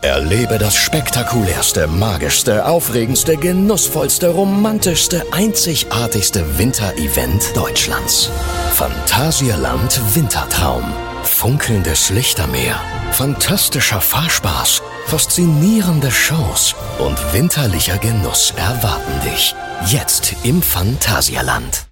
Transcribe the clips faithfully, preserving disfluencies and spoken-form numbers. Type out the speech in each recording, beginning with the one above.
Erlebe das spektakulärste, magischste, aufregendste, genussvollste, romantischste, einzigartigste Winter-Event Deutschlands. Phantasialand Wintertraum. Funkelndes Lichtermeer, fantastischer Fahrspaß, faszinierende Shows und winterlicher Genuss erwarten dich. Jetzt im Phantasialand.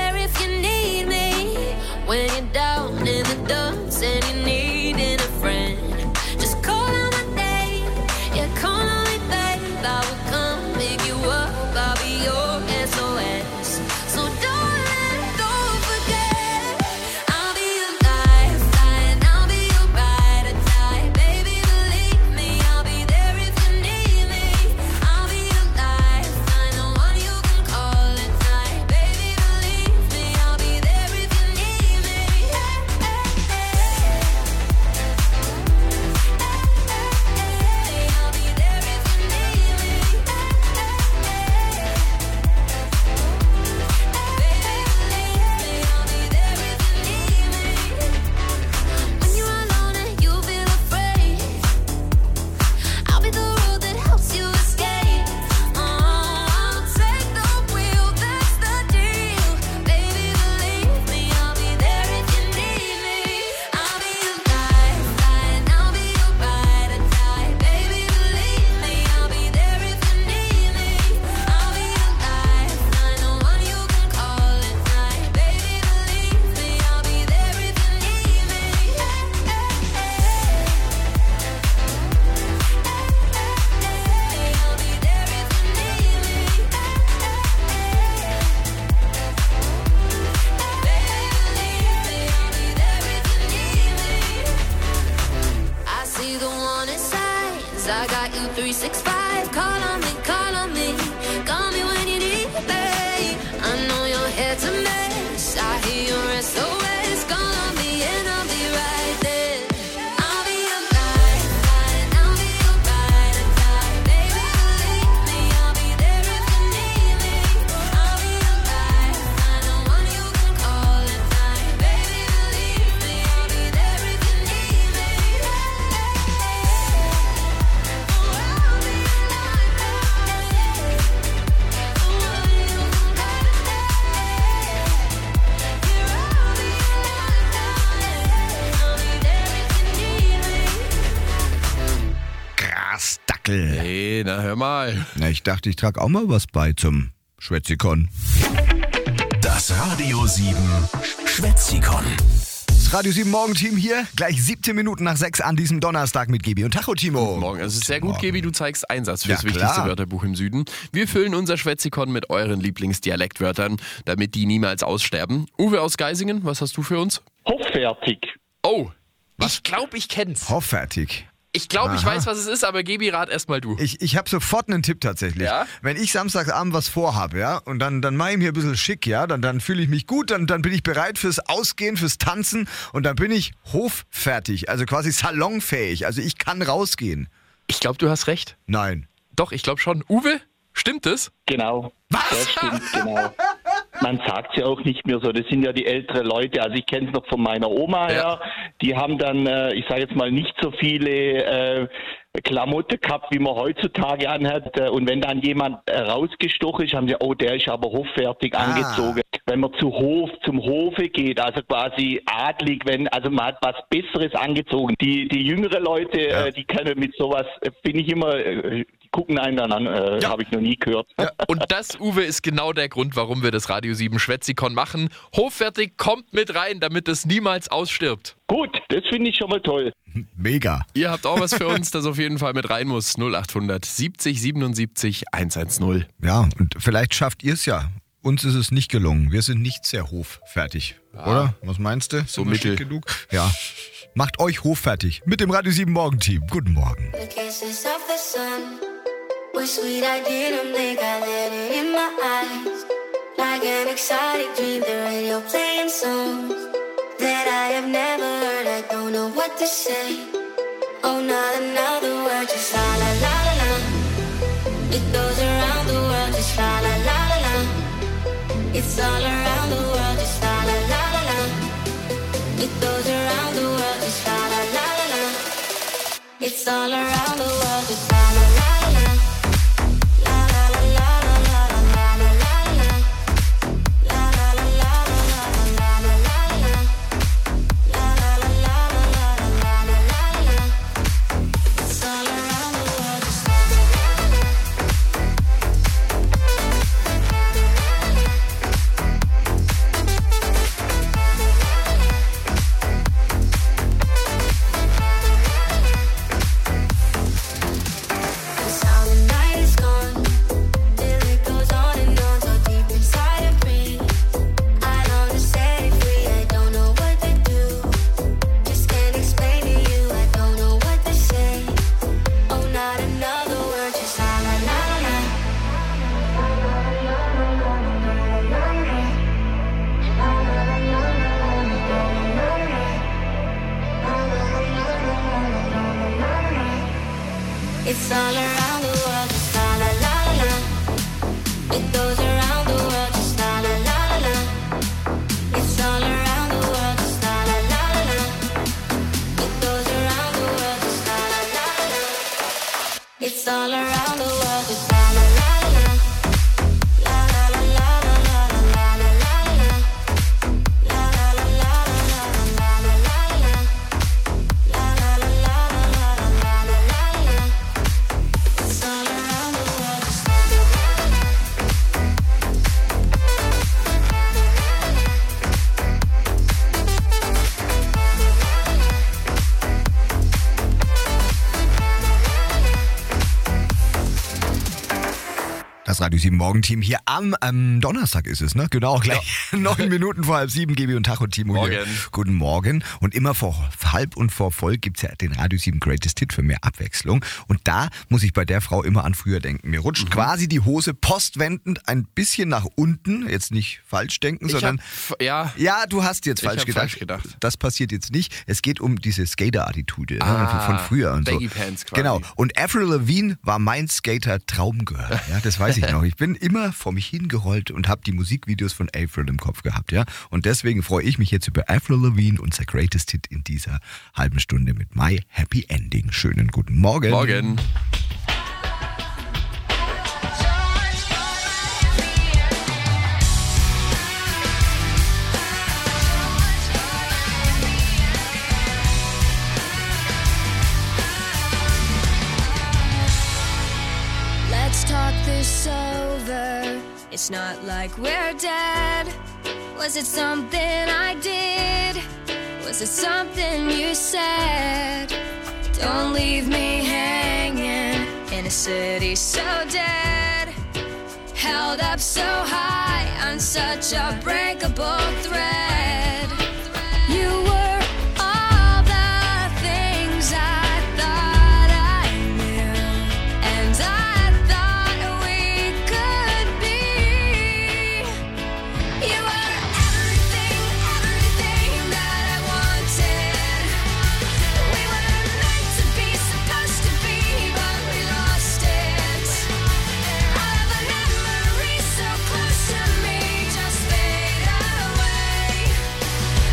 Hey, na hör mal. Na, ich dachte, ich trage auch mal was bei zum Schwätzikon. Das Radio sieben Schwätzikon. Das Radio sieben Morgenteam hier, gleich siebzehn Minuten nach sechs an diesem Donnerstag mit Gebi und Tacho, Timo. Guten Morgen. Es ist sehr gut, Morgen. Gebi, du zeigst Einsatz fürs Ja, wichtigste klar. Wörterbuch im Süden. Wir füllen unser Schwätzikon mit euren Lieblingsdialektwörtern, damit die niemals aussterben. Uwe aus Geisingen, was hast du für uns? Hoffärtig. Oh, ich glaube, ich kenn's. Hoffärtig. Ich glaube, ich Aha. weiß, was es ist, aber Gebi, rat erstmal du. Ich, ich habe sofort einen Tipp tatsächlich. Ja? Wenn ich Samstagabend was vorhabe, ja, und dann, dann mache ich mir ein bisschen schick, ja, dann, dann fühle ich mich gut, dann, dann bin ich bereit fürs Ausgehen, fürs Tanzen und dann bin ich hoffärtig, also quasi salonfähig. Also ich kann rausgehen. Ich glaube, du hast recht. Nein. Doch, ich glaube schon. Uwe, stimmt es? Genau. Was? Das stimmt, genau. Man sagt ja auch nicht mehr so, das sind ja die älteren Leute, also ich kenne es noch von meiner Oma Ja. her, die haben dann, äh, ich sage jetzt mal, nicht so viele äh, Klamotte gehabt, wie man heutzutage anhat, äh, und wenn dann jemand äh, rausgestochen ist, haben sie, oh, der ist aber hoffärtig Ah. angezogen. Wenn man zu Hof, zum Hofe geht, also quasi adlig, wenn, also man hat was Besseres angezogen. Die, die jüngeren Leute, Ja. äh, die können mit sowas, äh, bin ich immer, äh, die gucken einen dann an, äh, Ja. habe ich noch nie gehört. Und das, Uwe, ist genau der Grund, warum wir das Radio sieben Schwätzikon machen. Hoffärtig kommt mit rein, damit es niemals ausstirbt. Gut, das finde ich schon mal toll. Mega. Ihr habt auch was für uns, das auf jeden Fall mit rein muss. null acht hundert siebzig siebenundsiebzig hundertzehn. Ja, und vielleicht schafft ihr es ja. Uns ist es nicht gelungen. Wir sind nicht sehr hoffärtig, oder? Was meinst du? So Sind wir mittel. schick genug? Ja. Macht euch hoffärtig mit dem Radio sieben Morgenteam. Guten Morgen. The kisses of the sun were sweet, I didn't think I let it in my eyes. Like an exotic dream, the radio playing songs that I have never heard. I don't know what to say. Oh, not another word, just la la la la la. It goes around the world, just la la la la la. It's all around the world, just la la la la la. It goes around the world, just la la la la la. It's It's all around the world. It's la la la la. La la la la la la la la la la. La la la la la la la la la. La la la la la la la la la. It's all around the world. It's la la la la. Cause how the night is gone, till it goes on and on, so deep inside of me. I long to set it free, I don't know what to do. Just can't explain to you, I don't know what to say. Oh, not another word, just la la la la. It's all around the world, just la la la la. It goes around the world, just la la la la. It's all around the world, just la la la la. It goes around the world, just la la la la. It's all around the world, just la la la la. La la la la la la la la la la. La la la la la la la la la. La la la la la la la la la. It's all around the world, just la la la la. Das Radio sieben Morgenteam hier am ähm, Donnerstag ist es, ne? Genau, gleich neun Minuten vor halb sieben, Gebi und Tacho Timo hier. Morgen. Guten Morgen. Und immer vor halb und vor voll gibt's ja den Radio sieben Greatest Hit für mehr Abwechslung. Und da muss ich bei der Frau immer an früher denken. Mir rutscht quasi die Hose postwendend ein bisschen nach unten. Jetzt nicht falsch denken, Ich sondern... hab, ja, Ja, du hast jetzt Ich falsch hab gedacht. falsch gedacht. Das passiert jetzt nicht. Es geht um diese Skater-Attitude ne, Ah, von, von früher und Baggy so. Pants quasi. Genau. Und Avril Lavigne war mein Skater-Traumgirl. Ja, das weiß ich noch. Ich bin immer vor mich hingerollt und habe die Musikvideos von Avril im Kopf gehabt. Ja, und deswegen freue ich mich jetzt über Avril Lavigne und sein Greatest Hit in dieser halben Stunde mit My Happy Ending. Schönen guten Morgen. morgen. Let's talk this over. It's not like we're dead. Was it something I did? Was it something you said? Don't leave me hanging in a city so dead. Held up so high on such a breakable thread. You were all the things I thought I knew, and I thought we could be. You were everything, everything that I wanted. We were meant to be, supposed to be, but we lost it. All of the memories so close to me just fade away.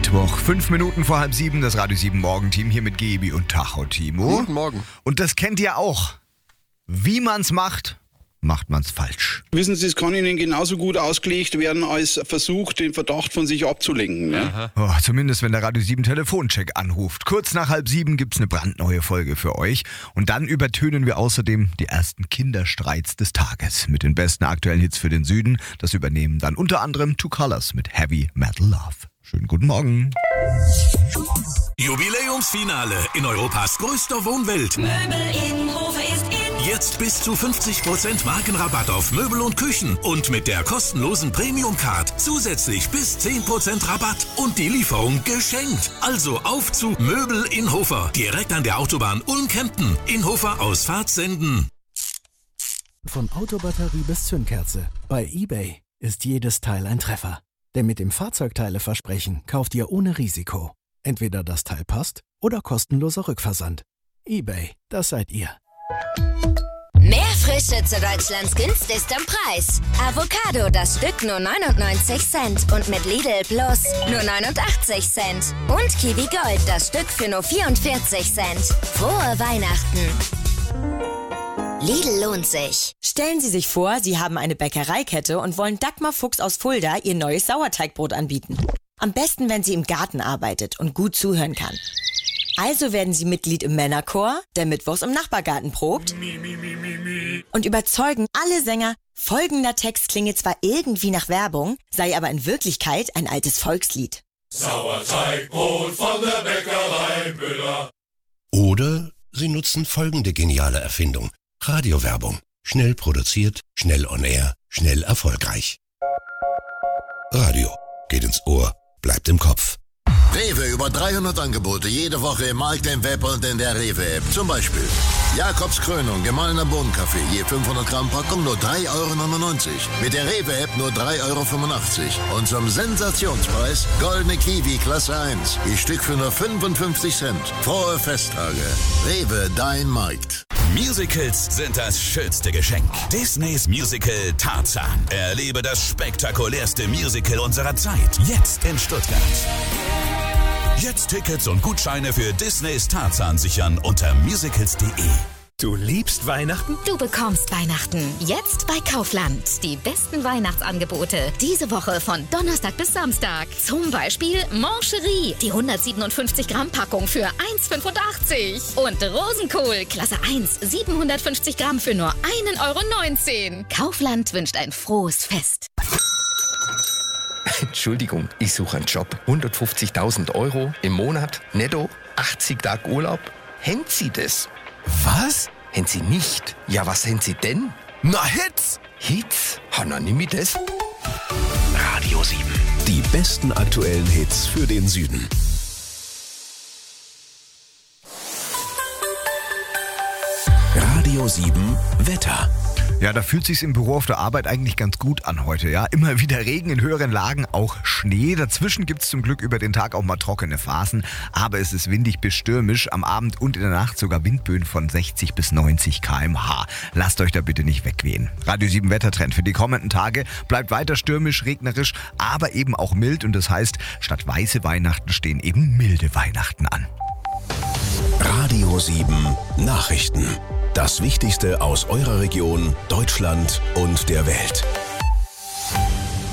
Mittwoch, fünf Minuten vor halb sieben, das Radio sieben Morgenteam hier mit Gebi und Tacho Timo. Guten Morgen. Und das kennt ihr auch. Wie man's macht, macht man's falsch. Wissen Sie, es kann Ihnen genauso gut ausgelegt werden als Versuch, den Verdacht von sich abzulenken. Ja? Oh, zumindest wenn der Radio sieben Telefoncheck anruft. Kurz nach halb sieben gibt's eine brandneue Folge für euch. Und dann übertönen wir außerdem die ersten Kinderstreits des Tages mit den besten aktuellen Hits für den Süden. Das übernehmen dann unter anderem Two Colors mit Heavy Metal Love. Schönen guten Morgen. Jubiläumsfinale in Europas größter Wohnwelt. Möbel in Hofe ist in. Jetzt bis zu fünfzig Prozent Markenrabatt auf Möbel und Küchen und mit der kostenlosen Premium-Card zusätzlich bis zehn Prozent Rabatt und die Lieferung geschenkt. Also auf zu Möbel in Hofer, direkt an der Autobahn Ulm-Kempten. In Hofer Ausfahrt senden. Von Autobatterie bis Zündkerze. Bei eBay ist jedes Teil ein Treffer. Denn mit dem Fahrzeugteileversprechen kauft ihr ohne Risiko. Entweder das Teil passt oder kostenloser Rückversand. eBay, das seid ihr. Mehr Frische zu Deutschlands günstigstem Preis. Avocado, das Stück nur neunundneunzig Cent und mit Lidl Plus nur neunundachtzig Cent. Und Kiwi Gold, das Stück für nur vierundvierzig Cent. Frohe Weihnachten! Lidl lohnt sich. Stellen Sie sich vor, Sie haben eine Bäckereikette und wollen Dagmar Fuchs aus Fulda Ihr neues Sauerteigbrot anbieten. Am besten, wenn sie im Garten arbeitet und gut zuhören kann. Also werden Sie Mitglied im Männerchor, der mittwochs im Nachbargarten probt und überzeugen alle Sänger, folgender Text klinge zwar irgendwie nach Werbung, sei aber in Wirklichkeit ein altes Volkslied. Sauerteigbrot von der Bäckerei Müller. Oder Sie nutzen folgende geniale Erfindung. Radiowerbung. Schnell produziert, schnell on air, schnell erfolgreich. Radio. Geht ins Ohr, bleibt im Kopf. Rewe über dreihundert Angebote jede Woche im Markt, im Web und in der Rewe-App. Zum Beispiel Jakobs Krönung, gemahlener Bohnenkaffee, je fünfhundert Gramm Packung nur drei Euro neunundneunzig. Mit der Rewe-App nur drei Euro fünfundachtzig. Und zum Sensationspreis goldene Kiwi Klasse eins. Je Stück für nur fünfundfünfzig Cent. Frohe Festtage. Rewe, dein Markt. Musicals sind das schönste Geschenk. Disneys Musical Tarzan. Erlebe das spektakulärste Musical unserer Zeit. Jetzt in Stuttgart. Jetzt Tickets und Gutscheine für Disneys Tarzan sichern unter musicals punkt de. Du liebst Weihnachten? Du bekommst Weihnachten. Jetzt bei Kaufland. Die besten Weihnachtsangebote. Diese Woche von Donnerstag bis Samstag. Zum Beispiel Mancherie. Die hundertsiebenundfünfzig Gramm Packung für eins fünfundachtzig. Und Rosenkohl, Klasse eins, siebenhundertfünfzig Gramm für nur ein Euro neunzehn. Kaufland wünscht ein frohes Fest. Entschuldigung, ich suche einen Job. hundertfünfzigtausend Euro im Monat, netto, achtzig Tage Urlaub. Haben Sie das? Was? Haben Sie nicht? Ja, was haben Sie denn? Na, Hits! Hits? Hanna, nimm ich das? Radio sieben. Die besten aktuellen Hits für den Süden. Radio sieben Wetter. Ja, da fühlt sich's im Büro auf der Arbeit eigentlich ganz gut an heute, ja. Immer wieder Regen in höheren Lagen, auch Schnee. Dazwischen gibt's zum Glück über den Tag auch mal trockene Phasen. Aber es ist windig bis stürmisch. Am Abend und in der Nacht sogar Windböen von sechzig bis neunzig Kilometer pro Stunde. Lasst euch da bitte nicht wegwehen. Radio sieben Wettertrend für die kommenden Tage. Bleibt weiter stürmisch, regnerisch, aber eben auch mild. Und das heißt, statt weiße Weihnachten stehen eben milde Weihnachten an. Radio sieben Nachrichten. Das Wichtigste aus eurer Region, Deutschland und der Welt.